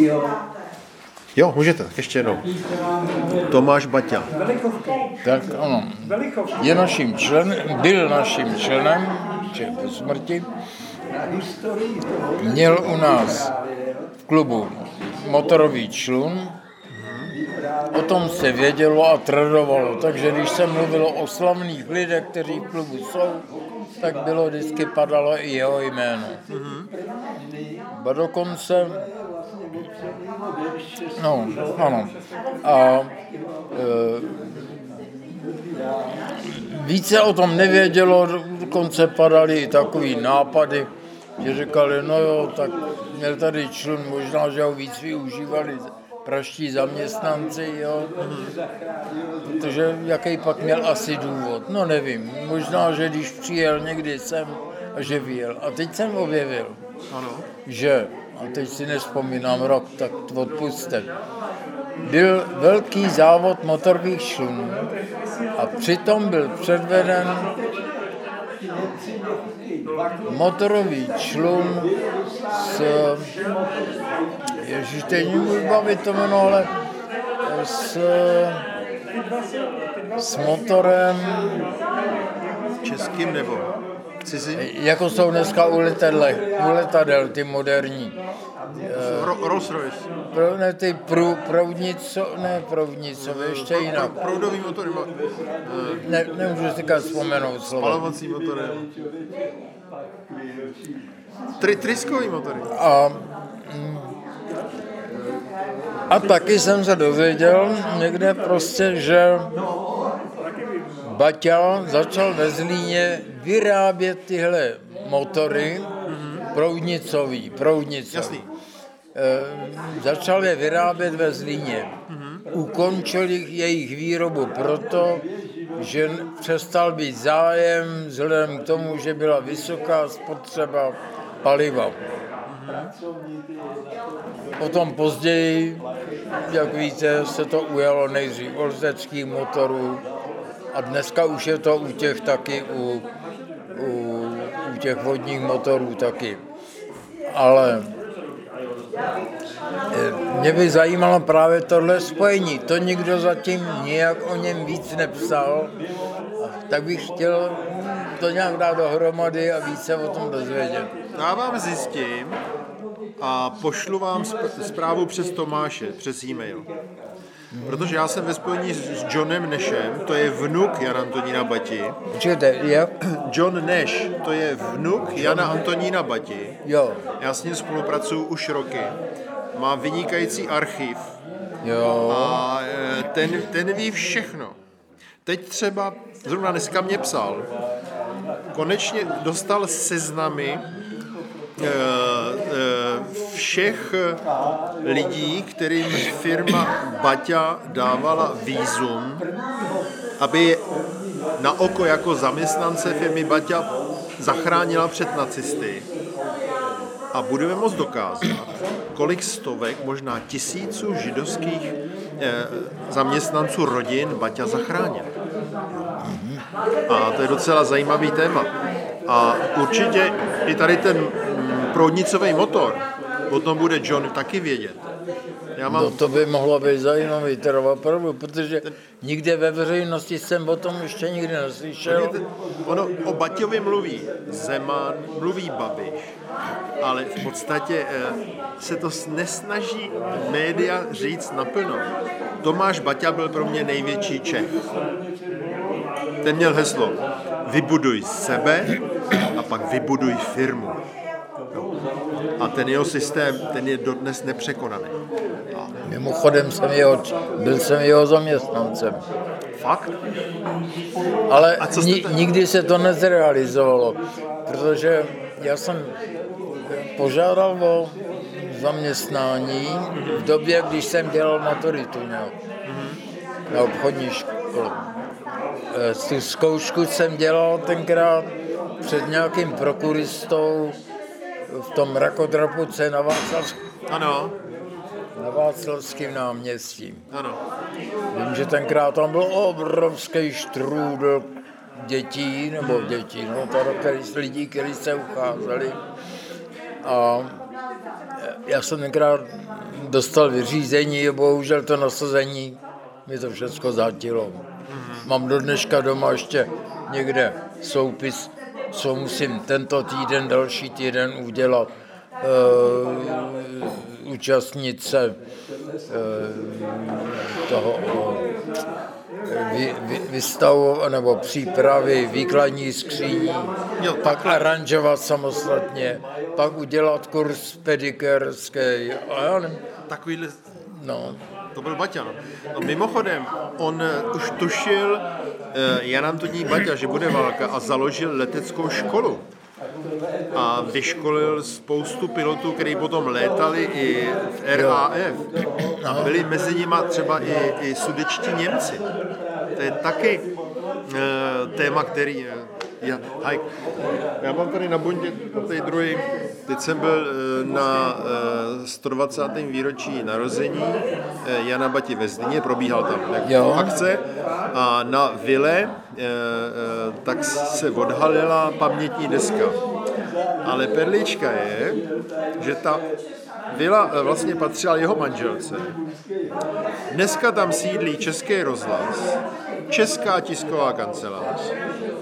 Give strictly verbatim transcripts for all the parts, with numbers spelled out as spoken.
Jo, můžete, tak ještě jednou. Tomáš Baťa. Tak ano, je naším členem, byl naším členem, či po smrti. Měl u nás v klubu motorový člun, o tom se vědělo a tradovalo, takže když se mluvilo o slavných lidech, kteří v klubu jsou, tak bylo vždycky padalo i jeho jméno. Ba dokonce, no, ano, a e, více o tom nevědělo, dokonce padaly i takový nápady, že říkali, no jo, tak měl tady člun, možná, že ho víc využívali praští zaměstnanci, jo, protože jaký pak měl asi důvod, no nevím, možná, že když přijel někdy sem a že vyjel. A teď jsem objevil, ano. že, a teď si nevzpomínám rok, tak odpusťte, byl velký závod motorových člunů a přitom byl předveden motorový člun s, ježiš, teď nemůžu bavit to jméno, ale s, s motorem českým nebo cizím? Jako jsou dneska u letadel, u letadel ty moderní. Ro- Rolls Royce. Pro, ne, ty prů, proudnico, ne proudnicové, ještě pro, jinak. Pro, proudový motor, nebo... Ne, nemůžu si říkat vzpomenout slovo. Spalovací motory. Tri, tryskový motory. A, a taky jsem se dozvěděl někde prostě, že Baťa začal ve Zlíně vyrábět tyhle motory, mm-hmm. proudnicový, proudnicový. Jasný. E, začal je vyrábět ve Zlíně. Mm-hmm. Ukončil jejich výrobu proto, že přestal být zájem vzhledem k tomu, že byla vysoká spotřeba paliva. Mm-hmm. Potom později, jak víte, se to ujalo nejdřív u leteckých motorů a dneska už je to u těch taky, u, u, u těch vodních motorů taky. Ale mě by zajímalo právě tohle spojení. To nikdo zatím nějak o něm víc nepsal, tak bych chtěl to nějak dát dohromady a více o tom dozvědět. Já vám zjistím a pošlu vám zprávu přes Tomáše, přes e-mail. Protože já jsem ve spojení s Johnem Nashem, to je vnuk Jana Antonína Bati. Počkejte, je? John Nash, to je vnuk Jana Antonína Bati. Jo. Já s ním spolupracuju už roky. Má vynikající archiv. Jo. A ten, ten ví všechno. Teď třeba, zrovna dneska mě psal, konečně dostal seznamy všech lidí, kterým firma Baťa dávala vízum, aby na oko jako zaměstnance firmy Baťa zachránila před nacisty. A budeme moct dokázat, kolik stovek, možná tisíců židovských zaměstnanců rodin Baťa zachránil. A to je docela zajímavý téma. A určitě i tady ten proudnicový motor, o tom bude John taky vědět. Já mám... No to by mohlo být zajímavý, teda opravdu, protože ten... nikde ve veřejnosti jsem o tom ještě nikdy neslyšel. Ono o Baťovi mluví Zeman, mluví Babiš, ale v podstatě se to nesnaží média říct naplno. Tomáš Baťa byl pro mě největší Čech. Ten měl heslo vybuduj sebe a pak vybuduj firmu. No. A ten jeho systém, ten je dodnes nepřekonaný. A... Mimochodem jsem jeho, byl jsem jeho zaměstnancem. Fakt? Ale ni, nikdy se to nezrealizovalo, protože já jsem požádal o zaměstnání v době, když jsem dělal maturitu na obchodní škole. Tu zkoušku jsem dělal tenkrát před nějakým prokuristou v tom rakodrapuce na Václavském. Ano. Na Václavském náměstí. Ano. Vím, že tenkrát tam byl obrovský štrůdl dětí, nebo dětí, no to lidí, kteří se ucházeli. A já jsem tenkrát dostal vyřízení, bohužel to nasazení mi to všechno zátilo. Mm-hmm. Mám do dneška doma ještě někde soupis, co musím tento týden, další týden udělat. Uh, účastnit se uh, toho vy, vy, vystavu nebo přípravy výkladní skříní, jo, pak aranžovat samostatně, pak udělat kurz pedikérský. A já nevím. Takovýhle... No. To byl Baťa, no. No mimochodem, on už tušil uh, Jan Antonín Baťa, že bude válka a založil leteckou školu. A vyškolil spoustu pilotů, kteří potom létali i v R A F. A byli mezi nimi třeba i, i sudečtí Němci. To je taky uh, téma, který... Uh, já, haj, já mám tady na bundě, na té druhé, teď jsem byl uh, na uh, sto dvacátém výročí narození uh, Jana Bati ve Zlíně, probíhal tam jako akce a na vile uh, uh, tak se odhalila pamětní deska. Ale perlička je, že ta vila vlastně patřila jeho manželce. Dneska tam sídlí Český rozhlas, Česká tisková kancelář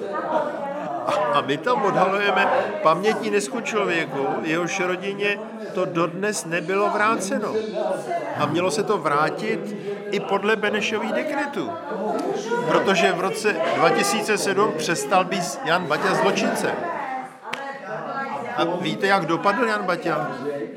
a my tam odhalujeme pamětní desku člověku, jehož rodině to dodnes nebylo vráceno. A mělo se to vrátit i podle Benešových dekretů. Protože v roce dva tisíce sedm přestal být Jan Baťa zločincem. A víte, jak dopadl Jan Baťa?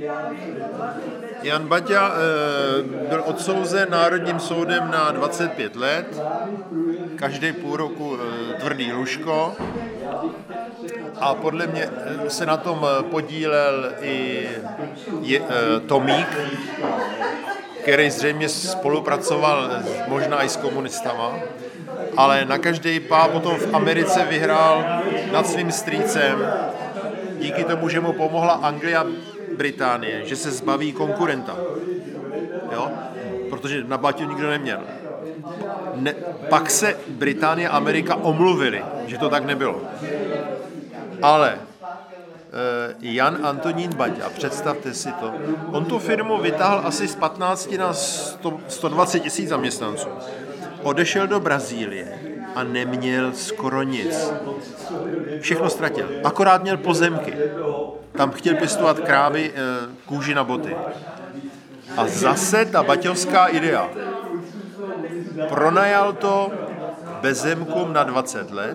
Jan Baťa e, byl odsouzen Národním soudem na dvacet pět let, každý půl roku e, tvrdý lůžko a podle mě se na tom podílel i je, e, Tomík, který zřejmě spolupracoval možná i s komunistama, ale na každý pá potom v Americe vyhrál nad svým strýcem, díky tomu, že mu pomohla Anglie a Británie, že se zbaví konkurenta. Jo? Protože na Baťu nikdo neměl. Ne, pak se Británie a Amerika omluvili, že to tak nebylo. Ale eh, Jan Antonín Baťa, představte si to, on tu firmu vytáhl asi z patnácti na sto, sto dvacet tisíc zaměstnanců. Odešel do Brazílie a neměl skoro nic. Všechno ztratil. Akorát měl pozemky. Tam chtěl pěstovat krávy, kůži na boty. A zase ta baťovská idea. Pronajal to bezemkům na dvacet let,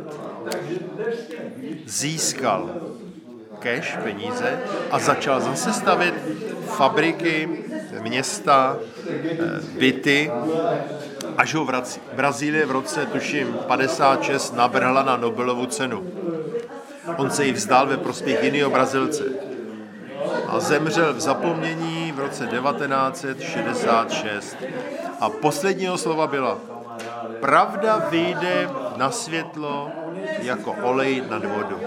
získal cash, peníze a začal zase stavět fabriky, města, byty, až ho vrací. Brazílie v roce, tuším, padesát šest nabrhla na Nobelovu cenu. On se jí vzdal ve prospěch jiného Brazilce. A zemřel v zapomnění v roce devatenáct set šedesát šest. A posledního slova byla: pravda vyjde na světlo jako olej nad vodu.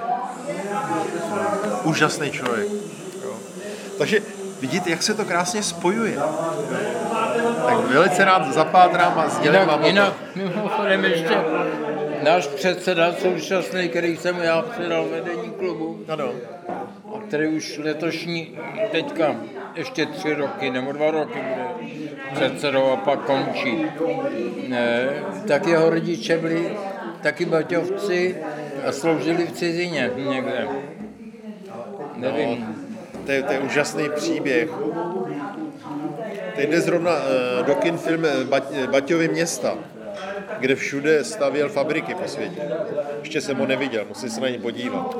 Úžasný člověk. Takže vidíte, jak se to krásně spojuje. Tak velice rád zapátrám a sdělím vám. Jinak, mimochodem ještě náš předseda současný, který jsem já předal vedení klubu, ano. který už letošní, teďka ještě tři roky nebo dva roky bude předsedou a pak končí, ne, tak jeho rodiče byli taky baťovci a sloužili v cizině někde. Nevím. No, to, je, to je úžasný příběh. Teď jde zrovna uh, do kin film Baťovy města, kde všude stavěl fabriky po světě. Ještě jsem ho neviděl, musím se na ně podívat.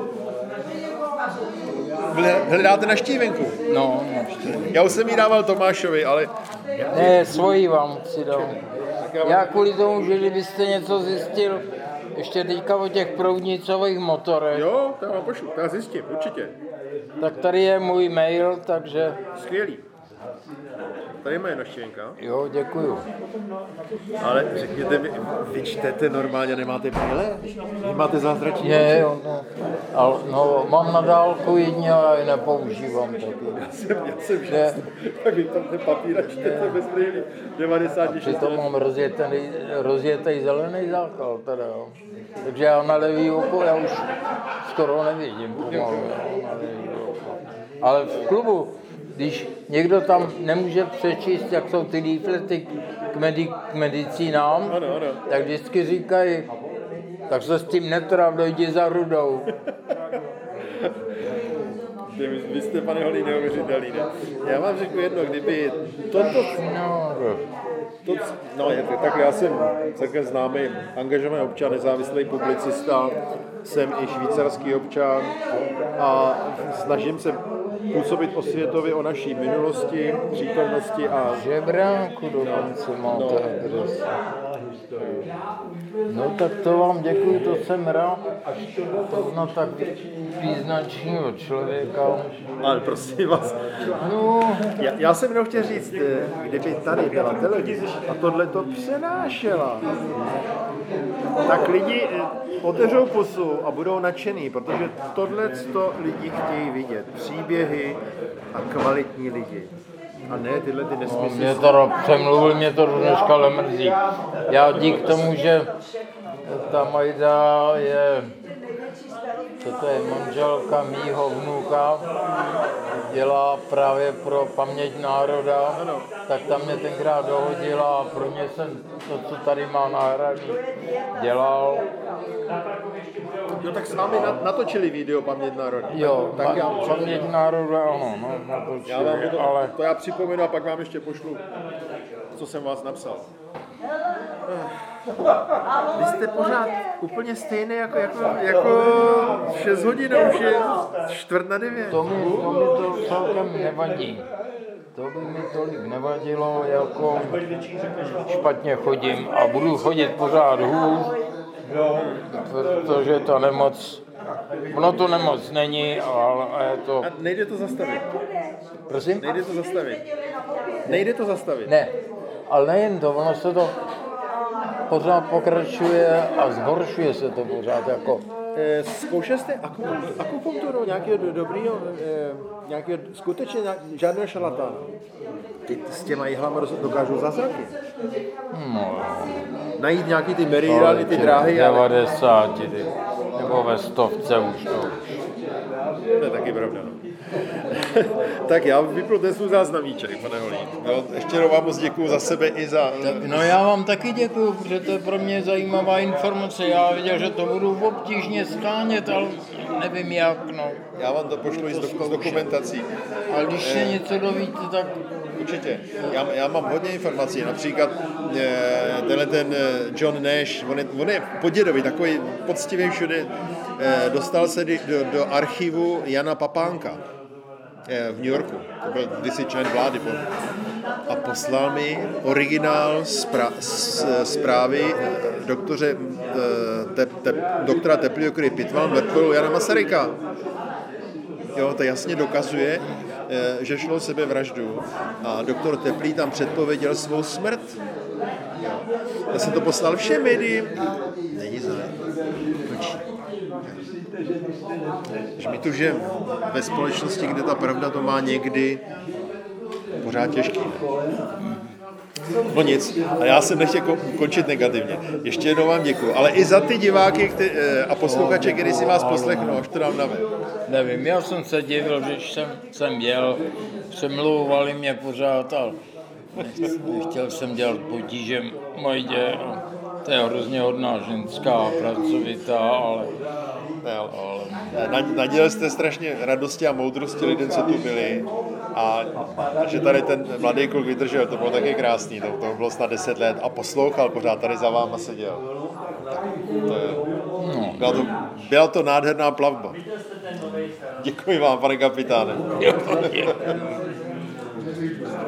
Hledáte navštívenku? No, navštívenku. Já už jsem jí dával Tomášovi, ale... Ne, svoji vám chci dát. Já kvůli tomu, že kdybyste něco zjistil, ještě teďka o těch proudnicových motorech. Jo, to já vám pošlu, to já zjistím, určitě. Tak tady je můj mail, takže... Skvělý. Tady moje navštěvenka. Jo, děkuju. Ale řekněte mi, vy čtete normálně, nemáte brýle? Nemáte zázračí? Je, jo, no. Ale, no, mám na dálku jedně a je nepoužívám taky. Já jsem, já jsem šťastný. Tak vy tam ten papír a čtete bez brýlí. devadesát šest. Přitom mám rozjetý, rozjetý zelený zákal, teda jo. Takže já na levý oko, já už skoro nevidím pomalu, jo, na levý oko. Ale v klubu, když někdo tam nemůže přečíst, jak jsou ty leaflety k, medi- k medicínám, Ano, ano. tak vždycky říkají, tak se s tím netrav, dojdi za rudou. Vy, vy jste, pane Holý, neuvěřitelný, ne? Já vám řeknu jedno, kdyby toto... No, To, no, je to, tak já jsem celkem známý, angažovaný občan, nezávislý publicista, jsem i švýcarský občan a snažím se působit osvětově o naší minulosti, přítomnosti a... žebránku dokonce máte adresu. No tak to vám děkuji, to jsem rád, to na tak význačného člověka. Ale prosím vás, No, já, já jsem jenom chtěl říct, kdyby tady byla televize a tohle to přenášela, tak lidi otevřou pusu a budou nadšený, protože tohle to lidi chtějí vidět. Příběhy a kvalitní lidi. A ne tyhle ty no nesmysly. mě to přemluvil, mě to dneška lemrzí. Já dík tomu, že ta Majda je, co to je, manželka mýho vnuka, dělá právě pro paměť národa, tak tam mě tenkrát dohodila a pro mě jsem to, co tady má náhradní, dělal. Jo, tak s vámi natočili video Paměť národa. Jo, tak já, paměť národa, ano, no, natočili, já vám to, ale... to já připomenu a pak vám ještě pošlu, co jsem vás napsal. Vy jste pořád úplně stejný jako, jako, jako šest hodin, už je čtvrt na devět. To mi, to mi to celkem nevadí. To by mi tolik nevadilo, jako špatně chodím a budu chodit pořád hůř, protože ta nemoc, ono to nemoc není, ale je to... A nejde to zastavit. Prosím? Nejde to zastavit. Nejde to zastavit. Ne, ale nejen to, ono se to pořád pokračuje a zhoršuje se to pořád jako... E, zkoušel jste akupunkturu, akupunkturu nějakého do, dobrýho, e, nějakého skutečně žádného šalatána? Ty s těma jihlama dokážou zázraky. No, Najít nějaký ty meridiany, ty dráhy. Ale... devadesáti, ty, nebo ve stovce už to. To je taky pravda. No. Tak já vypnu ten svůj záznamíček, pane Holý. No, ještě jednou vám moc děkuju za sebe i za... No já vám taky děkuju, protože to je pro mě zajímavá informace. Já věděl, že to budu obtížně skánět, ale nevím jak, no. Já vám to pošlu i s, do, s dokumentací. Ale když se něco dovíte, tak... Určitě. Já, já mám hodně informací. Například e, tenhle ten John Nash, on je, on je podědový, takový poctivý všude. E, dostal se do, do archivu Jana Papánka e, v New Yorku. To byl kdysi člen vlády. A poslal mi originál zpra- zprávy doktoře, te, te, doktora Teplýho, který pitval mrtvolu Jana Masaryka. Jo, to jasně dokazuje, že šlo o sebevraždu a doktor Teplý tam předpověděl svou smrt. Jo. Já jsem to poslal všem médiím. Není zájem. Mlčí. Že my tu žijeme ve společnosti, kde ta pravda to má někdy pořád těžký. No nic, a já jsem nechtěl končit negativně. Ještě jednou vám děkuju, ale i za ty diváky který, a posluchače, který si vás poslechnou, až to dám na web. Nevím, já jsem se divil, když jsem, jsem jel, přemlouvali mě pořád, ale nechtěl jsem dělat potíže Majdě. To je hrozně hodná ženská, pracovitá, ale... ale... Nadělil jste strašně radosti a moudrosti lidem, co tu byli, a že tady ten mladý kluk vydržel, to bylo taky krásný, to, to bylo snad deset let a poslouchal, pořád tady za váma seděl. Tak, to je, no. byla, to, byla to nádherná plavba. Děkuji vám, pane kapitáne.